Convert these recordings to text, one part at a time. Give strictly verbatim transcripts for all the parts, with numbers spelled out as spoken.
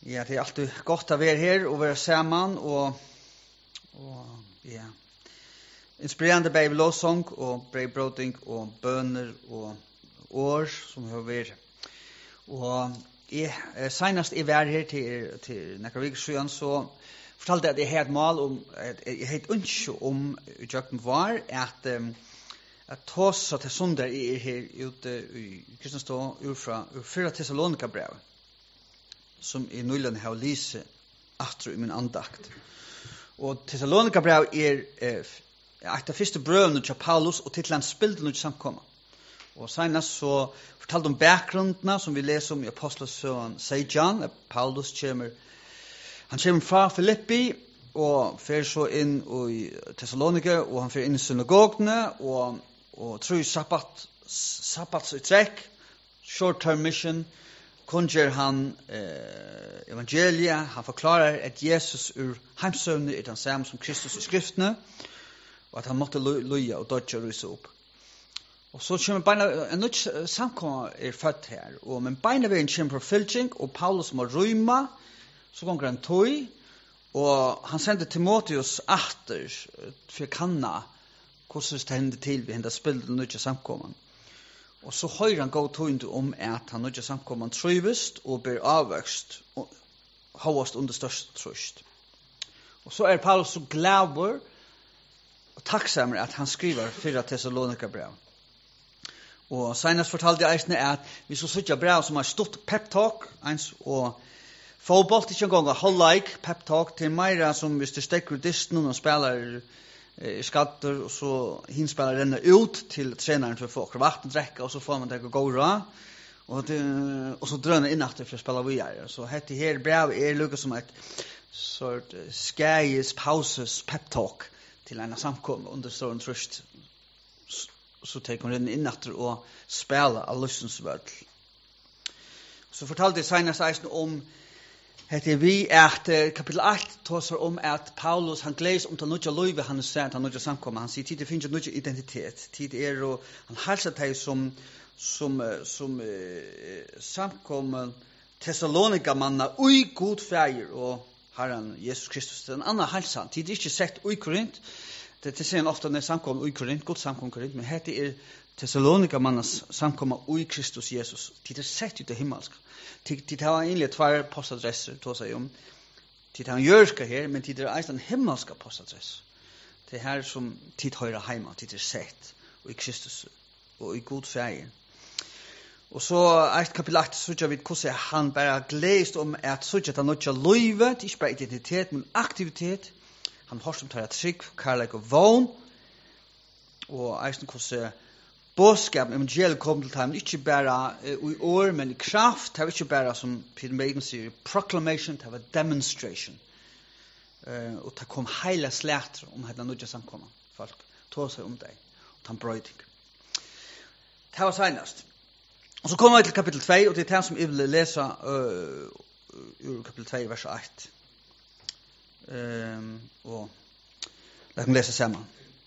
Ja, det er alltid godt å være her og være sammen og, og ja, inspirerende bibelåsang og brevbrøding og bønner og år som har vært. Og jeg, senest jeg var her til, til Nekker Vigersjøen, så fortalte jeg at jeg har et mål om, at jeg har et ønske om utjøkken var, at um, at tås at det sunder er her ute i Kristianstå ur fra ur fyra Thessalonika brev som i nullen har lyse atro i min andakt. Og Thessalonika brev er eh, et av første brøvene til Paulus og titlen spilte noe samkomma. Og senest så fortalte om bakgrunnene som vi leser om i Apostlesøen Seijan, at Paulus kommer, han kommer fra Filippi og fer så inn i Thessalonika og han fer inn i synagogene og og tror sabbat sabbats utrekk, short term mission, kunnger han eh, evangelia, han forklarer at Jesus ur heimsøvne er den samme som Kristus i skriftene, og at han måtte løye og dodge og ryse opp. Og så kommer beina, en nytt samkommer er født her, og men beina veien kommer på fylking, og Paulus må røyma, så gonger han tøy, og han sender Timotheus atter for kanna hvordan det hender til vi hender spillet og nødja samkomman. Og så høyrer han gå tøynd om at han nødja samkomman trøyvest og ber avvøkst og hovast under størst trøst. Og så er Paulus så glaver og takksammer at han skriver fyra Thessalonika brev. Og senest fortalte jeg eisne at vi så sutja brev som har stått pep-talk eins og fotball ikke en gang å holde like pep-talk til meira som hvis det stekker disten og spiller i skatter og så hinspellar renner ut til treneren for folk og vatten drekka og så får man det gå gå og, det, og så drøner inn etter for å spille videre. Så dette her brev er lukket som et sort skæges pauses pep talk til en samkom under stående trøst. Så tek hun inn etter og spille av lystens vødl. Så fortalte jeg senest eisen om hette vi at uh, kapitel eitt tåser om at Paulus han gledes om til nødja løyve han sier at han nødja samkommer. Han sier tid det finnes nødja identitet. Tid er og han halser deg som som, som uh, samkommer Thessalonika manna ui god feir og Herren Jesus Kristus. Det er en annen halser. Tid er ikke sett ui Korint. Det er sier ofte når samkommer ui Korint, god samkommer Korint, men hette er Thessalonika mannas samkommer ui Kristus Jesus. Tid er sett ut av himmelsk. Tid har egentlig tvær postadresser, tog seg om. Tid har en jørska her, men tid er eisen himmelska postadress. Det er her som tid høyre heima, tid er sett, og i Kristus, og i god feir. Og så eit kapitel eitt, så vi hvordan han bare glest om at så at han nødja løyve, det er ikke bare identitet, men aktivitet. Han har som tar et trygg, kærleik og vogn, og eisen hvordan bådskapen, evangeliet kom til ham, ikke bare uh, i år, men i kraft, det var ikke bare, som Peter Maiden sier, proclamation, det var demonstration. Uh, og det kom hele slæter om hele nødja samkomma. Folk tog seg om det, og ta en brøyding. Det var senest. Og så kommer vi til kapitel två, og det er det som jeg vil lese uh, ur kapitel två, vers eitt. Um, og la oss lese sammen.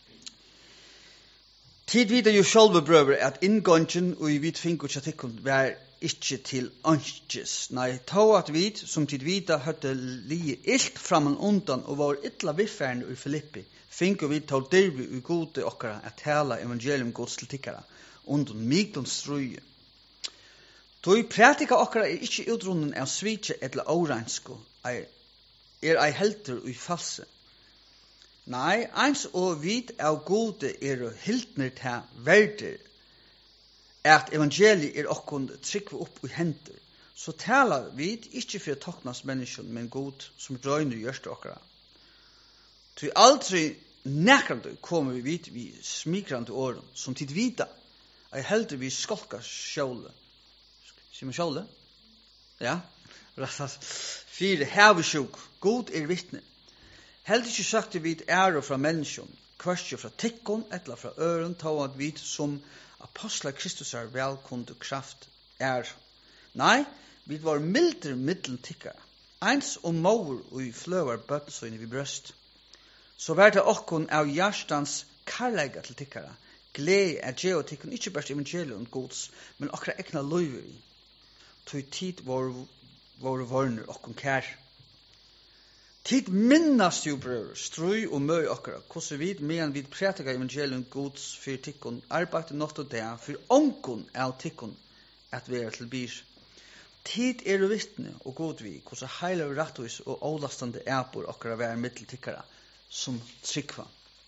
Tid vidar jo sjálva brøver at inngången og i vit finkur tjatikkun var ikkje til ønskjes. Nei, tå at vit, som tid vidar, høtte li illt framan undan og var illa viffærende i Filippi, finkur vit tå dirvi ui gode okkara at tala evangelium gods til tikkara, undan migdons struje. Tå i pratika okkara er ikkje utrunnen av svitje etla åreinsko, er ei helter ui false. Nei, eins og vit av gode er hildner til verder at evangeliet er okkund tryggve opp i hender. Så talar vit ikkje for toknas menneskjon, men god som drøyner gjørste okkara. Til aldri nekrande kommer vi vit vi smikrande åren, som tid vita, er helder vi skolka sjåle. Sier man sjåle? Ja, rastas. Fire, hevisjuk, god er vittne. Helt ikke sagt vid ære fra menneskjon, kvarskje fra tikkon, etla fra øren, ta at vid som apostlar Kristus er velkunde kraft er. Nei, vi var milder middelen tikkara, eins og mor og i fløver bøttesøyne vid brøst. Så var det okkon av hjertans karlega til tikkara, glede at gjøre tikkon, ikke bare evangelium gods, men okra ekna løyver i. Tog tid var våre vårner og kær. Tid minnast jo brøver, strøy og møy okkara, hvordan vi, medan vi prætika evangelium gods for tikkun, arbeidde nått og det, for ånkun av tikkun, at vi er til byr. Tid er og vittne og god vi, hvordan heilig og rettvis og avlastande erbor okkara vær mittel tikkara, som trykva.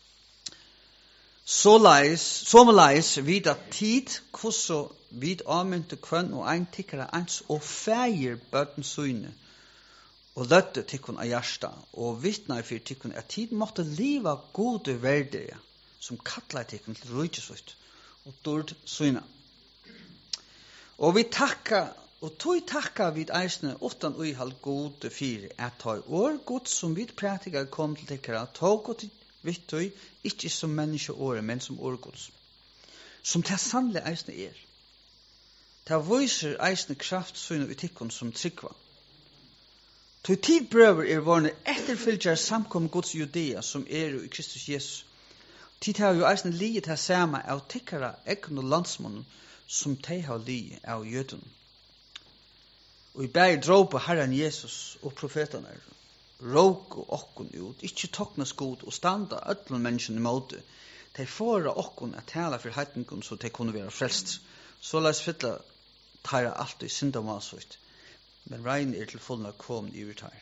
Såleis vid at tid, hvordan vid avmynte kvønn og ein tikkara eins og feir bøtten søyne, og løtte tikkun av hjärsta, og vittnar for tikkun at tid måtte liva gode verdier, som kattlar tikkun til rujtjesvitt, og dord søyna. Og vi takka, og tog takka vid eisne, utan uihald gode fire, at tog år god som vid prætika kom til tikkara, tog god vitt tog, ikke som menneskeåre, men som årgods. Som det sannlig eisne er. Det viser eisne kraft søyna i tikkun som tryggva. Tog tid brøver er vårne etterfylgjare samkom Guds judea som er i Kristus Jesus. Tid har jo eisne lige til samme av tikkara egn og landsmånen som de har lige av jøden. Og i bæri dråpe Herren Jesus og profetene råk og okkun ut, ikkje toknas god og standa öllum menneskene i måte. De fåra okkun at tala for heitningun så de kunne være frelst. Så la oss fylla tæra alt i syndamalsvitt. Men regn er til fullna kom i urtar.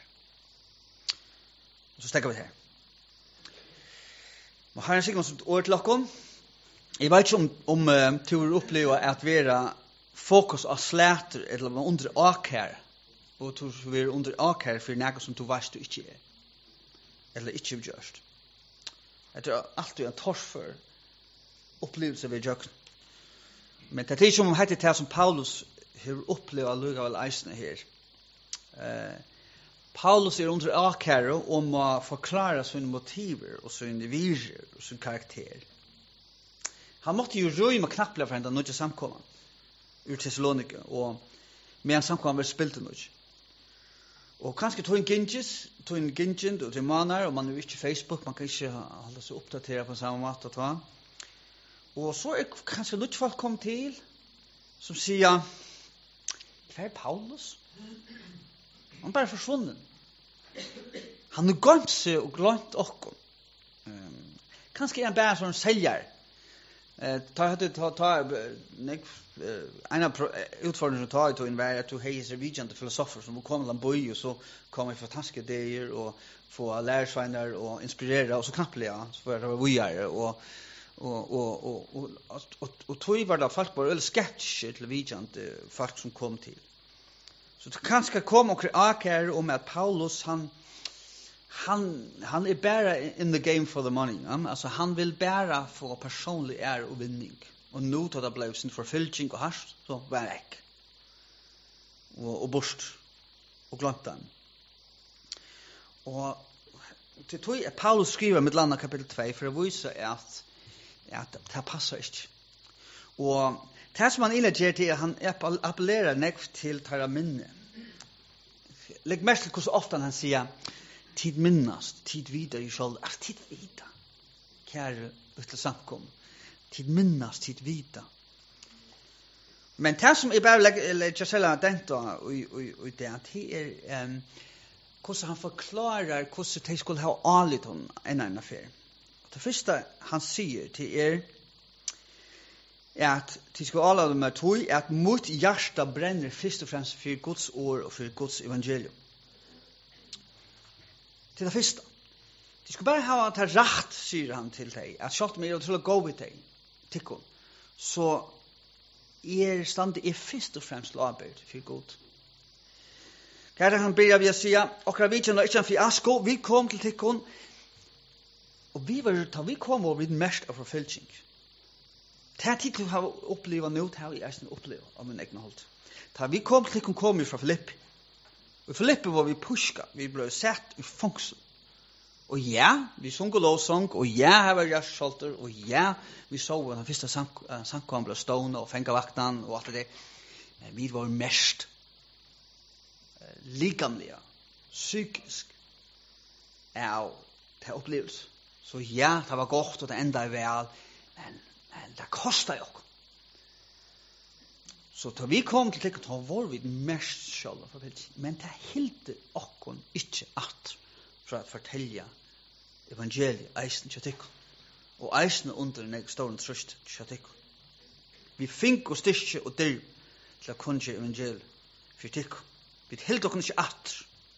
Og så stekker vi her. Og Herren sier som et år til okkun. Jeg vet ikke om, om uh, du vil oppleve at vi er fokus av slæter eller under akær. Og du vil være under akær for noe som du vet du ikke er. Eller ikke vil gjørst. Jeg tror alltid en tors for opplevelse ved jøkken. Men det er ikke om det er som Paulus har opplevd av lugavel eisene her. Uh, Paulus er under akære og må forklare sine motiver og sine virer og sin karakter. Han måtte jo røyme knapplega for henne da nødja samkomman ur Thessalonika og medan samkomman var spilt til nødja. Og kanskje tog en ginges, tog en gingen og til manar, og man er jo ikke Facebook, man kan ikke holde seg oppdateret på samme måte og ta. Og så er kanskje nødja folk kom til som sier hva er Paulus? Han er bare forsvunnen. Han har glemt seg og glemt okkur. Um, kanskje er han bare sånn selger. Uh, ta, ta, ta, ta, nek, uh, en av utfordringene som tar i tog var at du hei er vidjande filosofer som kommer til en bøy og så kommer fantastiske ideer og få lærersveiner og inspirere og så knapplega så var det vujere og og og og og og og tog var det folk bare eller sketch til vidjande folk som kom til. Så det kanskje kom og akær om at Paulus han han han er bare in the game for the money. Um? Altså han vil bare få personlig ære og vinning. Og nå tar det ble sin forfylking og harst, så var han vekk. Og, og bort. Og glemt den. Og til tog at Paulus skriver med landa kapittel to for å vise at, at det passer ikke. Og det som han innlegger til er han appellerer nekv til tæra minne. Legg mest til hvordan ofte han sier tid minnast, tid vidar i skjold, er tid vida. Kjære utle samkom. Tid minnast, tid vida. Men det som jeg bare legger selv av den da, og det er um, hvordan han forklarer hvordan de skulle ha alit om en annen affær. Det første han sier til er at de skulle alit med tog, at mot hjärsta brenner først og fremst for Guds ord og for Guds evangelium. Til det første. De skulle bare ha det rett, sier han til deg, at selv om jeg er til å gå ved deg, tikkun, så er standet er først og fremst arbeid for Gud. Hva er det han ber av å si, okra vi kjenner ikke en fiasko, vi kom til tikkun, og vi var, da vi kom over vid mest av forfylking. Det er tid til å ha opplevd nå, det har jeg eisen opplevd av min egen holdt. Da vi kom til tikkun, kom vi fra Filippi. Og i Filippi var vi puska, vi ble sett i fångsel. Og ja, vi sung og lovsong, og ja, her var gjerskjolter, og ja, vi så at den første samkommet ble stående og fengt vakten, og alt det. Vi var mest uh, likamlige, psykisk, av til opplevelse. Så ja, det var godt, og det enda er vel, men, men det kostet jo. Så tar vi kom til tekket ta vår vid mest sjálva fortelja, men det hilde okkon ikkje at for at fortelja evangeliet eisen til tekket, og eisen under nek ståren trøst til tekket. Vi fink og styrke og dyr til å kunne evangeliet for tekket. Vi hilde okkon ikkje at.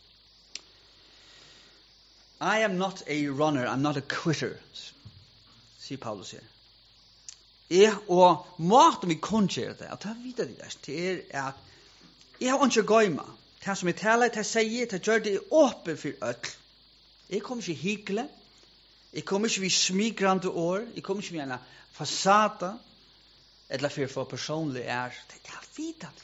I am not a runner, I'm not a quitter, sier Paulus her. Jeg, og måten vi kunne gjøre det, at jeg vet det, det er at jeg har ikke gøyma. Det som jeg taler, det jeg sier, det gjør det åpen for øtl. Jeg kommer ikke hykle, jeg kommer ikke ved smigrande år, jeg kommer ikke ved en fasada, eller for for personlig er, det er vet det.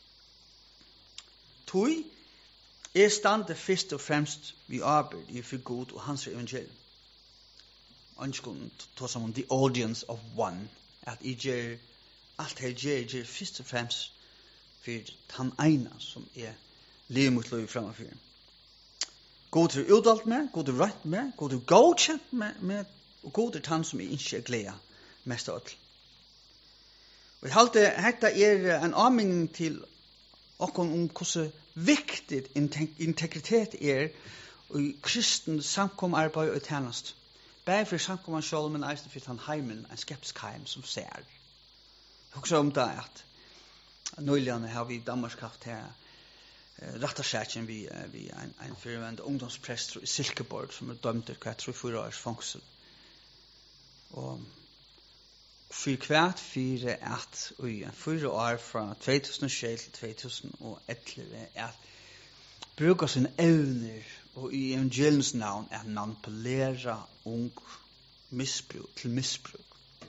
Tui er stande først og fremst vi arbeid i for Gud og hans evangelium. Ønskene tar som om the audience of one. At jeg gjør alt jeg gjør, jeg gjør først og fremst for han ene som er livet mot liv fremover. God er utdalt med, god er rett med, god er godkjent med, med og god er han som jeg ikke er glede mest av alt. Og jeg halte hetta er en anmenning til okkom om hvordan viktig integritet er i kristen samkomarbeid og tjenest. Bæg for samkomman sjål, men eisen for han heimen, en skeptisk heim som ser. Jeg husker om det at nøyligene har vi i Danmark haft her rettersætjen vi, vi en, en fyrvend ungdomsprest i Silkeborg som er dømt til hva jeg tror fyra års fangsel. Og for hvert fyre at i en fyra år fra to tusen og sju til to tusen og elleve at bruker sine evner og i evangeliens navn er manipulera ung misbruk til misbruk.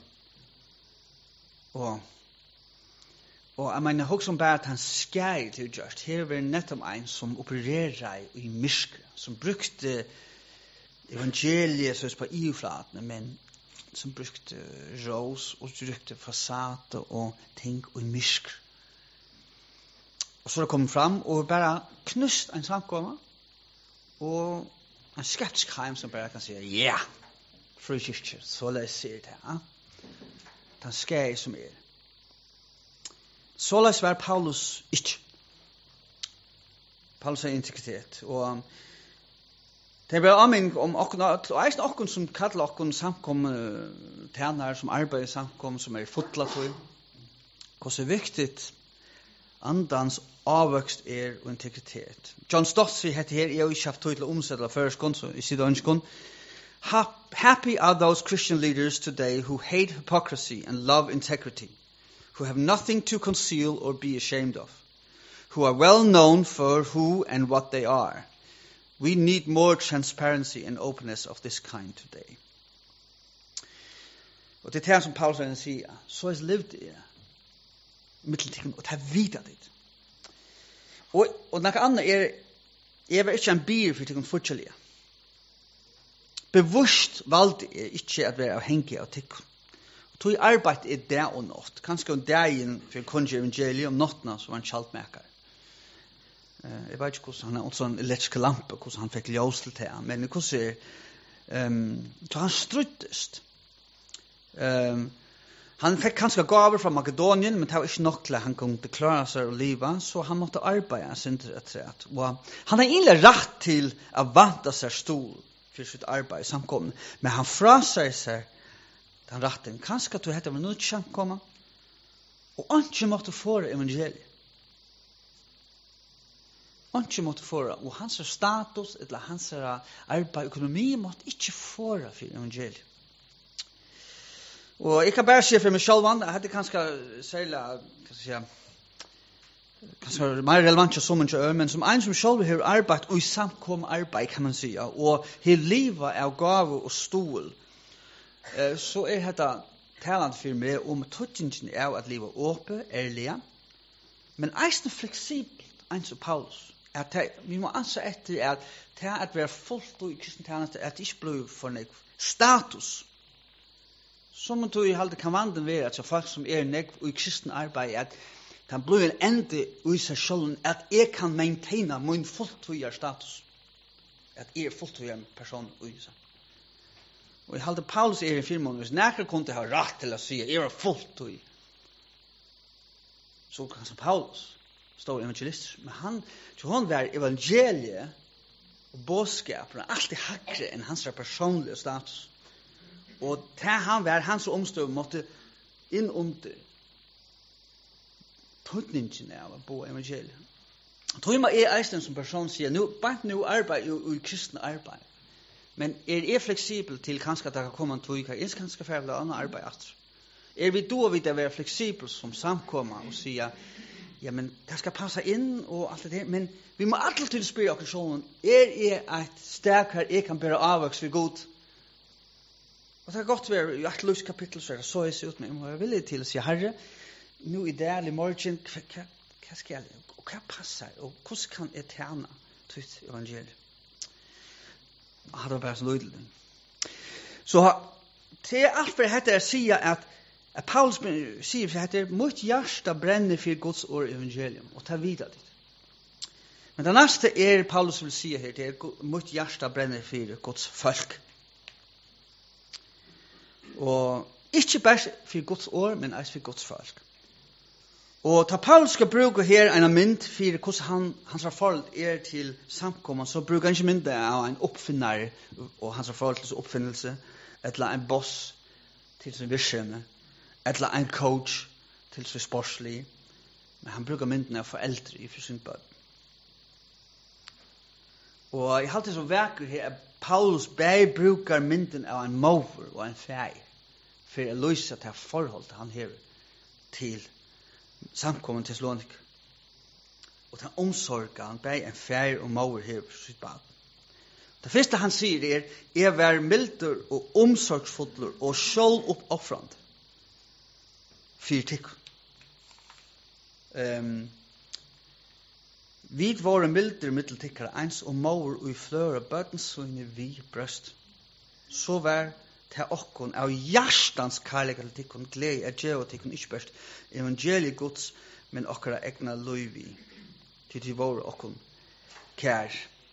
Og og jeg mener også om bare at han skjer til just. Her var nettopp en som opererer i myskre, som brukte evangeliet så på ivflatene, men som brukte rås og brukte fasade og ting og i myskre. Og så er det kommet fram og bare knust en samkomma og en skeptisk heim som bare kan si, ja, yeah, fru kyrkjer, så la jeg si det her. Den skei som er. Så la jeg være Paulus ikke. Paulus har integritet. Og det er bare anmenning om okken, og eisen okken som kallar okken samkom tjenere, som arbeider samkom, som er i fotlatøy. Hvordan er viktig andans avvøkst er og integritet. John Stott sier hette her, jeg har ikke haft tøy til å omsette førskånd, så jeg sier det ønskånd. Happy are those Christian leaders today who hate hypocrisy and love integrity, who have nothing to conceal or be ashamed of, who are well known for who and what they are. We need more transparency and openness of this kind today. Og det er det som Paulus sier, så er livet i middeltiden, og det er vidt det. Og, og noe annet er, jeg var ikke en bier for til å fortelle. Bevusst valgte jeg ikke at være avhengig av tikk. Og tog arbeid er det og nått. Kanskje om dagen for kunge evangeliet om nåttene som var en kjaltmerker. Uh, jeg vet ikke hvordan han har en sånn elektrisk lampe, hvordan han fikk ljøs til det. Men hvordan er, um, så han struttest. Um, Han fikk kanskje gaver fra Makedonien, men det var ikke nok til at han kunne klare seg å leve, så han måtte arbeide sin rett. Og han har egentlig rett til å vante seg stol for sitt arbeid i samkommen, men han frasar seg den retten. Kanskje at du heter var nødt til samkommen, og ikke måtte få evangeliet. Ikke måtte få det, og hans status, eller hans arbeid, økonomi, måtte ikke få det for evangeliet. Og jeg kan bare si for meg selv, jeg hadde kanskje særlig, hva skal jeg si, kanskje mer relevant til som en kjør, men som en som selv har arbeid og i samkom arbeid, kan man si, og har livet av gave og stol, så er dette talent for meg om tøttingen av at livet er åpent, ærlig, men eisen fleksibelt, en som Paulus, at vi må anse etter at det er at vi er fullt og i kristen talent, at det ikke blir for en status, som man tror i halde kan vanden være at folk som er nek og i kristen arbeid at kan bli en ende i seg selv at jeg kan maintaina min fulltøyer status at jeg er fulltøyer person i seg og i halde Paulus er i firmån hvis nekker kunne ha rett til å si at jeg er fulltøy så kan som Paulus, stor evangelist, men han, så hon var evangelie og bådskap, og alt er hakre enn hans personlige status. Og til han var hans omstøv måtte inn under tøtningen av bo evangeliet. Tøyma er eisen som person sier, nu, bare nu arbeid jo i kristne arbeid, men er er fleksibel til kanskje at det kan komme en tøy, jeg skal kanskje færre annet arbeid etter. Er vi då vidt å være fleksibel som samkommer og sier, ja, men det skal passe inn og alt det der, men vi må alltid spørre oss sånn, er jeg et sted her jeg kan bare avvokse for god? Og det er godt å være, i et løs kapittel så er det så jeg ser ut, men jeg må være villig til å si, Herre, nå i dag, i morgen, hva, hva skal jeg, og hva passer, og hvordan kan jeg tjene til evangeliet? Jeg hadde bare så løydelig. Så til alt for dette sier at at Paulus sier for dette, mitt hjerte brenner for Guds ord evangelium, og ta videre dit. Men det neste er Paulus vil si her, det er mitt hjerte brenner for Guds folk. Og ikke bare for Guds ord, men også for Guds folk. Og ta Paulus skal bruke her en mynd for hvordan han, hans forhold er til samkommet, så bruker han ikke mynd av en oppfinner, og hans forhold til oppfinnelse, eller en boss til sin virksomhet, eller en coach til sin sportslig, men han bruker mynden av foreldre i for sin bød. Og jeg har alltid så vekker her, at Paulus bare bruker mynden av en mover og en fei, for å løse til forhold han har til samkommen til Slonik. Og til omsorgen, han bare en fei og mover her for sitt bad. Det første han sier er, er vær milder og omsorgsfotler og sjål oppoffrande. Fyrtikk. Um, vi var milder middeltikkere, eins og mover og i fløre bøtensøyne vi brøst. Så vær til okkon av hjertans kærlighet til tikkun glede er djeva tikkun ikke best evangeliet Guds, men okkara egna løyvi til til våre okkon kær.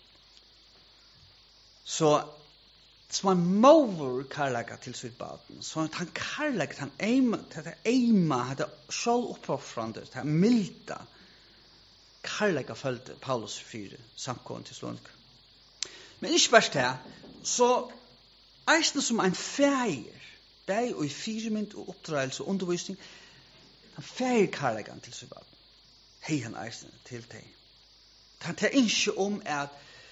Så som han mover kærlighet til sitt baden, så han kærlighet, han eima, det eima, det sjål oppoffrande, det milda kærlighet følte Paulus fire samkommet til Slonik. Men ikke bare det, så eisne som en feir, deg og i firemynd og oppdragelse og undervisning, han feir kærlegan til seg bad. Hei han eisne til deg. Han tar ikke om at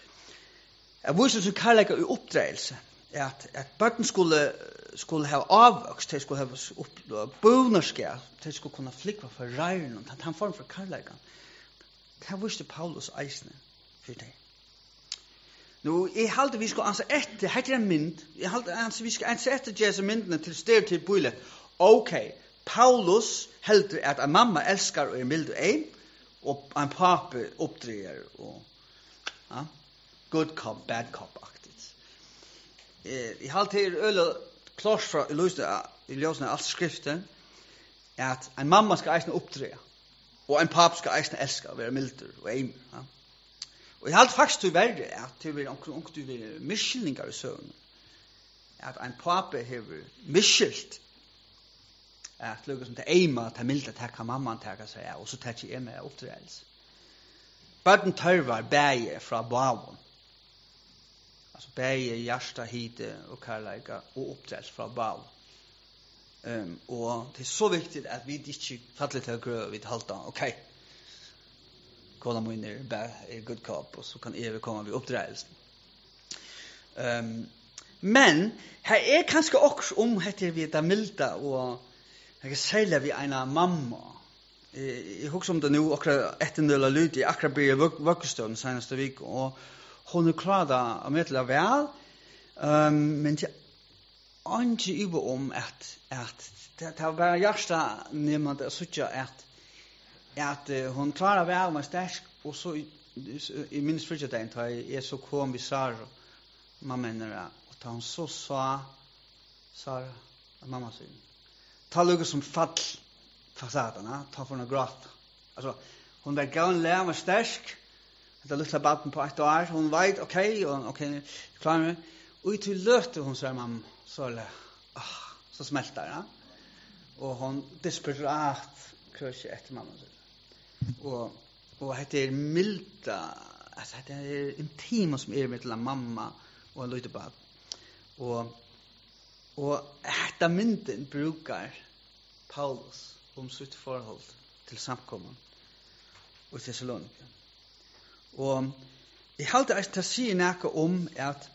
jeg viser som kærlegan i oppdragelse, at, at barnen skulle, skulle ha avvokst, de skulle ha bonerskap, de skulle kunne flikva for reiren, og han form for kærlegan. Det viser Paulus eisne for deg. Nu, jeg halte vi skal anse etter, heter en mynd, jeg halte anse vi skal anse etter disse myndene til styr til bøylet. Ok, Paulus heldur at en mamma elskar og er mild og ein, og en pape oppdreger og ja, good cop, bad cop-aktigt. Eh, jeg halte her øyla klart fra i løsene av alt skriften, at en mamma skal eisne oppdreger, og en pape skal eisne elskar og være milder og ein. Ja. Og jeg halte faktisk til verre at det vil omkring du vil miskylningar i søvn. At en pape hever miskyldt at lukket som til eima til mildt at her kan mamman teka seg av, og så tar ikke jeg med oppdragelse. Bøten tørvar bæge fra bavon. Altså bæge, hjärsta, hide og karlaika og oppdragelse fra bavon. Um, og det er så viktig at vi ikke fattelig til å grøve vidt halta, ok, kolla min er bad, er good cop, og så kan Eve komme ved oppdragelsen. Um, men her er kanskje også om heter vi det milda, og jeg særlig vi en mamma. Jeg, jeg husker om det nå, akkurat etter nøla lyd, jeg akkurat blir i vokkestøvn seneste vik, og hun er klar da å møte vel, um, men det er ikke ive om at, at det, det var bare hjertet nemmende å suttje at at uh, hon klarar väl med sterk och så i, i minns frigidén tar jag så kom vi Sara mamma och ta hon så sa Sara mamma sin ta lugg som fall fasaderna ta för några gråt alltså hon var gång lär med sterk det luktar baden på ett år hon vet okej och okej klar med och till löfte hon sa mamma så eller ah så smälter ja och hon desperat krösche efter mamma så Og og det er milda, altså det er intima som er med til en mamma og en lite barn. Og og hetta mynden brukar Paulus om sitt forhold til samkomman og Thessaloniki. Og jeg halte eist til å si noe om at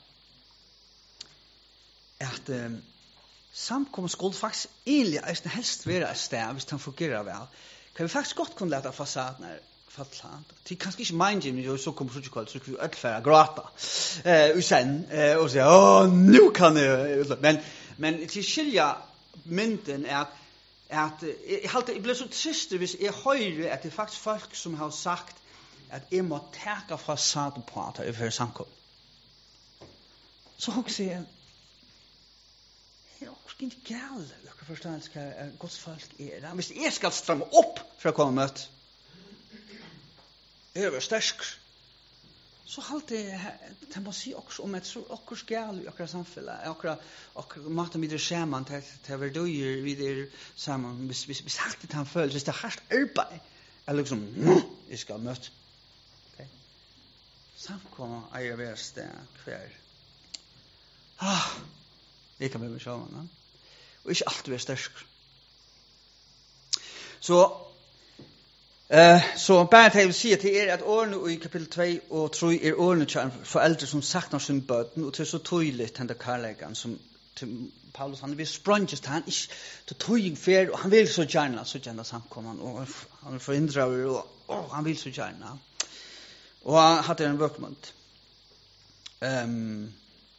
at um, samkomman skulle faktisk egentlig eist helst være et sted hvis den fungerer vel. Kan vi faktisk godt kunne lete fasaden her fattland. Det er kanskje ikke mind men jo så kommer så ikke så kan vi ødelfære gråta. Eh, og sen eh, og så åh, nu kan jeg men men til skilja mynden er at at jeg halte jeg ble så trist hvis jeg hører at det er faktisk folk som har sagt at jeg må teka fasaden på at jeg får samkom. Så husker jeg det er også ikke galt. Jeg kan forstå at Guds folk er. Hvis jeg skal stramme opp for å komme møtt, jeg er sterk, så halte jeg, det må si også om et så akkurat galt i akkurat samfunnet, akkurat, akkurat maten videre skjermen, til å døyer videre sammen, hvis, hvis, hvis alt det han føles, hvis det er hardt arbeid, er liksom, jeg skal møte. Okay. Samkommer eier være sted hver. Ah, det kan vi med sjåen, ja. Og ikke alt være sterk. Så, eh, så bare til jeg vil si at det er at årene i kapittel to og tre er årene til foreldre som saknar sin bøten, og til så tydelig til den kærleggen som til Paulus, han vil sprunges til han ikke til tøying fer, og han vil så gjerne så gjerne samkomman, og han forhindrer, og, og han vil så gjerne. Og han hadde en workmont. Um,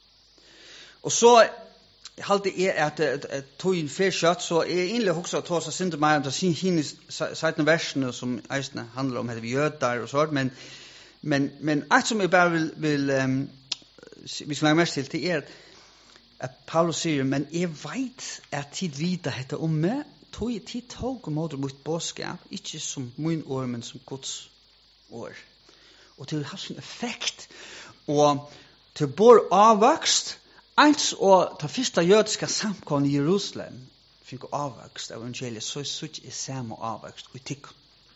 og så jeg halte er at, at, at tøyen fer kjøtt, så er egentlig også at hos sinde meg om det henne seitne versene som eisene handler om, heter vi jøder og sånt, men, men, men alt som jeg bare vil, vil um, vi skal lage mest til, det er at, at Paulus sier, men jeg vet at tid videre heter om meg, tog jeg tid tog om måte mot bådskap, ikke som min år, men som Guds år. Og til å ha sin effekt, og til bor avvokst, eins og ta fyrsta jødiska samkomne i Jerusalem fikk avvokst av evangeliet, så er sutt i samme avvokst og i tikk.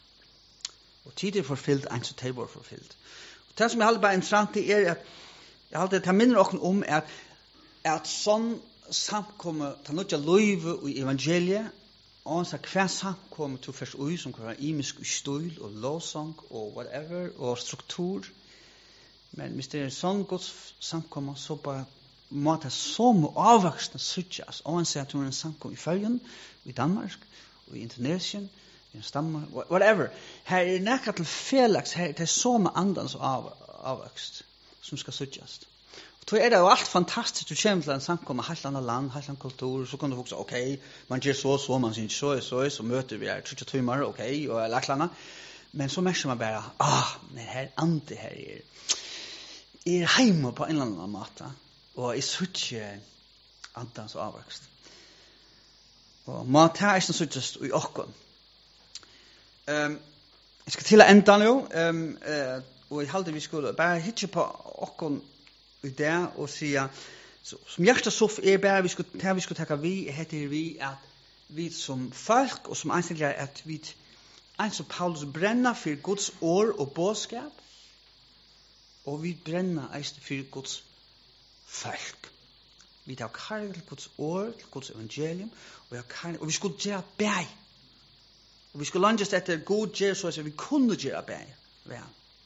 Og tid er forfyllt, eins og tilbor forfyllt. Og det som jeg halde bare interessant er at jeg halde det minner okken om at at sånn samkomne ta nødja løyve i evangeliet og så hver samkomne til først ui som kan være imisk i stul og lovsang og whatever og struktur. Men hvis det er sånn gods samkomne så bare måte som avvoksne suttjas, og han sier at hun er en samkom i Følgen, i Danmark, og i Indonesien, i Stammer, whatever. Her er nekka til felaks, her er det som andans av, avvokst, som skal suttjas. Og så er det jo alt fantastisk, du kommer til en samkom av helt annet land, helt annet kultur, så kan du huske, ok, man gjør så, så, man sier så, så, så møter vi her, tjukkje tøymer, ok, og lagt landa. Men så merker man bare, ah, men her ande her er, er heima på en eller annen måte. Og jeg suttje andans avvokst. Og må ta eisen suttjest i okkon. Um, jeg skal til å enda nå, um, uh, og jeg halte vi skulle bare hitje på okkon i det, og sige, så, som hjertesoff er bare, vi skulle, det vi skulle takke vi, heter vi at vi som folk, og som einsikker er at vi, en som Paulus brenner for Guds år og bådskap, og vi brenner eisen for Guds folk. Vi tar karg til Guds år, til Guds evangelium, og, jeg karg, og vi skulle gjøre bæg. Og vi skulle langes etter god gjør, så at vi kunne gjøre bæg. Ja.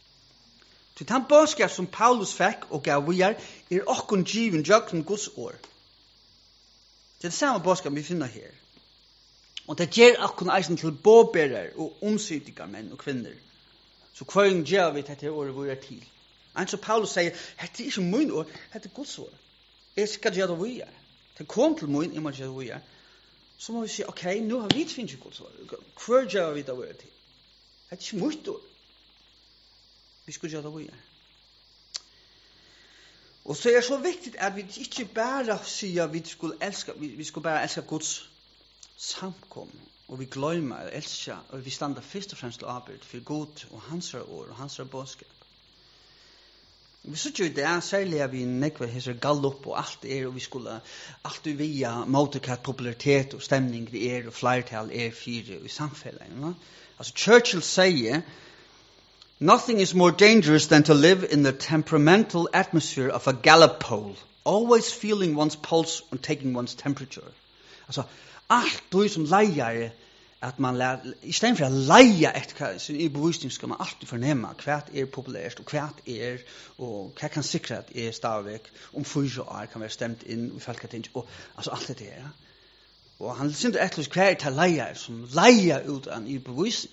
Så den bådskap som Paulus fikk og gav vi er, er okkon given jøkken Guds år. Det er det samme bådskap vi finner her. Og det gjør okkon eisen til båbærer og omsydiger menn og kvinner. Så hver gang gjør vi dette året vi er til. En som Paulus sier, dette er ikke min år, dette er Guds år. Jeg skal gjøre det vi er. Det kom til min, jeg må gjøre det vi er. Så må vi si, ok, nå har vi finnet Guds år. Hver gjør vi det vi er til? Dette er ikke mitt år. Vi skal gjøre det vi er. Og så er det så viktig at vi ikke bare sier vi skulle elske, vi, vi skulle bare elske Guds samkom, og vi glemmer å elske, og vi stander først og fremst til arbeid for Gud og hans år og hans bådskap. Vi så ju det särskilt vi nekvar hesar gallup och allt är och vi skulle allt via motorkat popularitet och stämning det är och flertal är fyra i samhället. Alltså Churchill säger nothing is more dangerous than to live in the temperamental atmosphere of a Gallup poll, always feeling one's pulse and taking one's temperature. Alltså allt du som leiare att man lär, istället för att leja ett så i bevisning ska man alltid förnämma kvart är populärt och kvart är och vad kan säkra att är stavväg om fyra år kan vara stämt in i folkating och alltså allt det där. Och han syns ett plus kvart till leja som leja ut an i bevisning.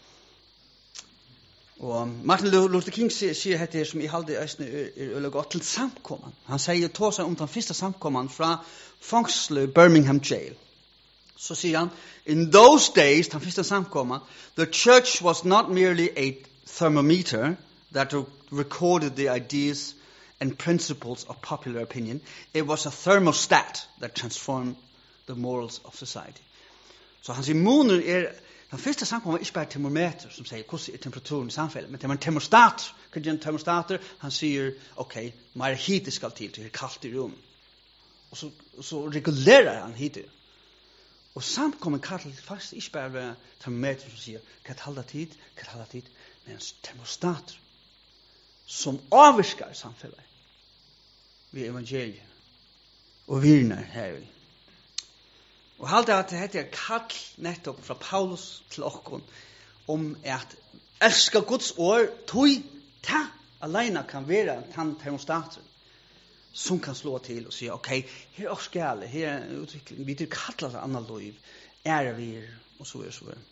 Och Martin Luther King säger det som i halde ösne är gott till samkomman. Han säger tog sig om den första samkomman från fångsle Birmingham jail. Så säger han, in those days, den första samkomman, the church was not merely a thermometer that recorded the ideas and principles of popular opinion. It was a thermostat that transformed the morals of society. Så han säger, månen är den första samkomman är inte bara termometer som säger hur är temperaturen i samhället, men det är en termostat. Kan en termostater? Han säger, okej, okay, mer hit ska till till kallt i rum. Och så, så regulerar han hit. Och samkomman kallar fast inte bara termometer som säger kan hålla tid, kan hålla tid, men termostater som avviskar samhället. Vi evangeliet och virnar här i. Og halda at det heter kall nettopp fra Paulus til okkon om at elska Guds år tog ta alene kan være den termostaten som kan slå til og si ok, her er skale, her er utvikling, vi til kalla det annet liv, er vi og så er så er.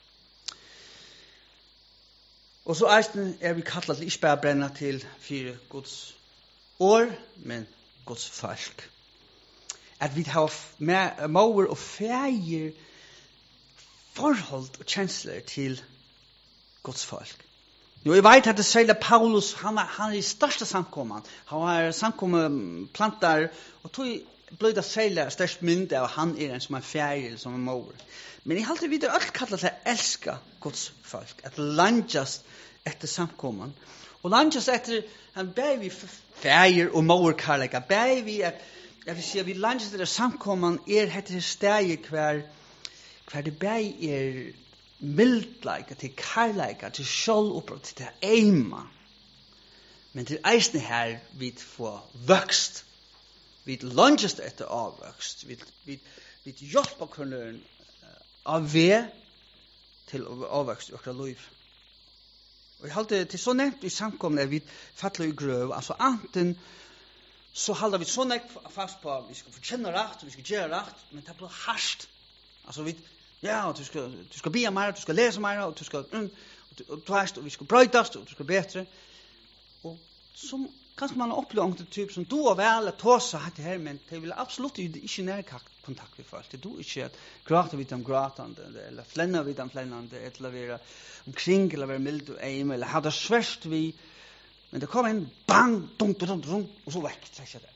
Og så eisen er vi kalla til ikke bare brenna til fire Guds år, men Guds folk. At vi har med mål og feir forhold og kjensler til Guds folk. Jo, jeg vet at det sier Paulus, han er, han er i største samkomman. Han har samkommet plantar, og tog ble det sier størst mynd av han er en som er feir, som er mål. Men jeg halte videre alt kallet til å elska Guds folk, at landjast etter samkomman. Og landjast etter, han ber vi feir og mål karlega, ber vi at jeg vil si at vi landjast etter samkomman er etter steg hver, hver det ber er mildleika, til karleika, til sjålopprott, til eima. Men til eisne her vi får vøkst. Vi landjast etter avvøkst. Vi, vi, vi hjelper kunneren av ved til avvøkst i okra liv. Og jeg halte til så nevnt i samkomne vi fattler i grøv, altså anten så halda vi så nevnt fast på vi skal forkjenne rett, vi skal gjøre rett, men det blir harsht. Altså vi, ja, du skal, du skal bia mer, du skal lese mer, og du skal, mm, og du hast, og vi skal brøydast, og du skal betre. Og som kanskje man opplever om det typ som du og vel er tåsa hatt her, men det vil absolutt ikke nærkontakt med folk. Det er du ikke at gråta vidt om gråtande, eller flenna vidt om flennande, eller være omkring, eller være mild og eim, eller ha det sverst vi. Men det kommer en bang, dunk, dunk, dunk, og så vekk, så er det.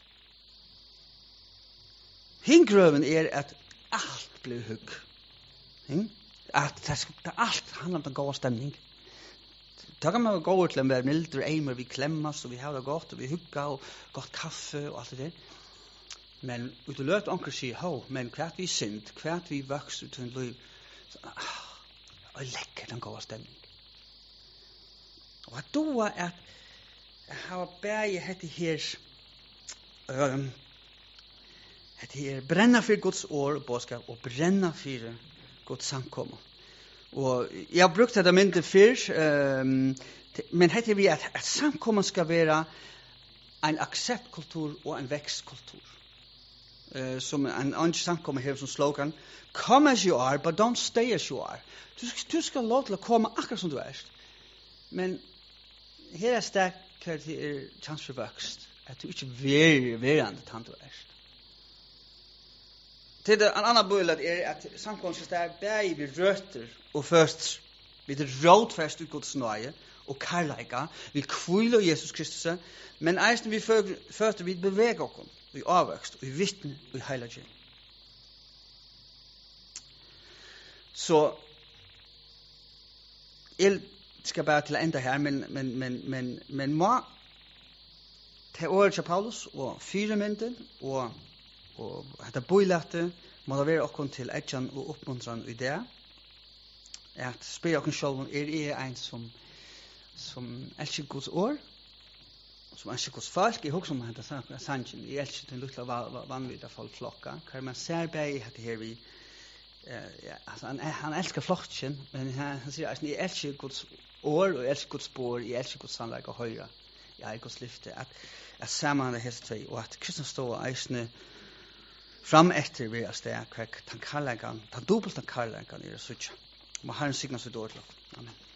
Hingrøven er at alt blir hugg. Hmm? At det, det alt handler om den gode stemning. Da kan man gå til å være mild og eimer, vi klemmes, og vi har det godt, og vi hugga, og godt kaffe, og alt det der. Men ut og løt onker sier, ho, men hvert vi synd, hvert vi vokst ut til en liv, så, ah, og lekker den gode stemning. Og at då er at jeg har bæget hette her, um, hette her, brenna for Guds år og bådskap, og brenna for Guds samkommer. Og jeg har brukt dette myndet før, um, men hette vi at, at samkommer skal være en akseptkultur og en vekstkultur. Uh, som en annen samkommer her som slogan, come as you are, but don't stay as you are. Du, du skal lov til å komme akkurat som du er. Men her er sterk hva det er chans for vokst, at du ikke er verande tant du er. Til det, en annen bøylet er at samkomst er bæg vi røtter og først vi er rådfest ut Guds nøye og karlaika, vi kviler Jesus Kristus, men eisen vi først vi beveger oss, vi avvokst, vi vittne, vi heiler gjeng. Så jeg skal bare til enda her, men, men, men, men, men må til året til Paulus og fire mynden og og hetta boilate må det være okkur til etjan og oppmuntran i det at spyr okkur sjálvum er er ein som som elskar Guds år som elskar Guds folk. Jeg husker om hetta sannsyn jeg elskar den lukla vanvita folk flokka hver man ser bei hetta her vi Uh, ja, altså, han, han elskar flokken, men han, han sier at jeg elsker Guds år, og jeg elsker Guds spår, jeg elsker Guds sannleik og høyre, jeg er Guds lyfte, at, at sammen det hese tvei, og at kristne stå og eisne fram etter vi er sted, hver den karlægan, den dobbelt den karlægan er det suttja. Må Herren signa seg dårlig. Amen.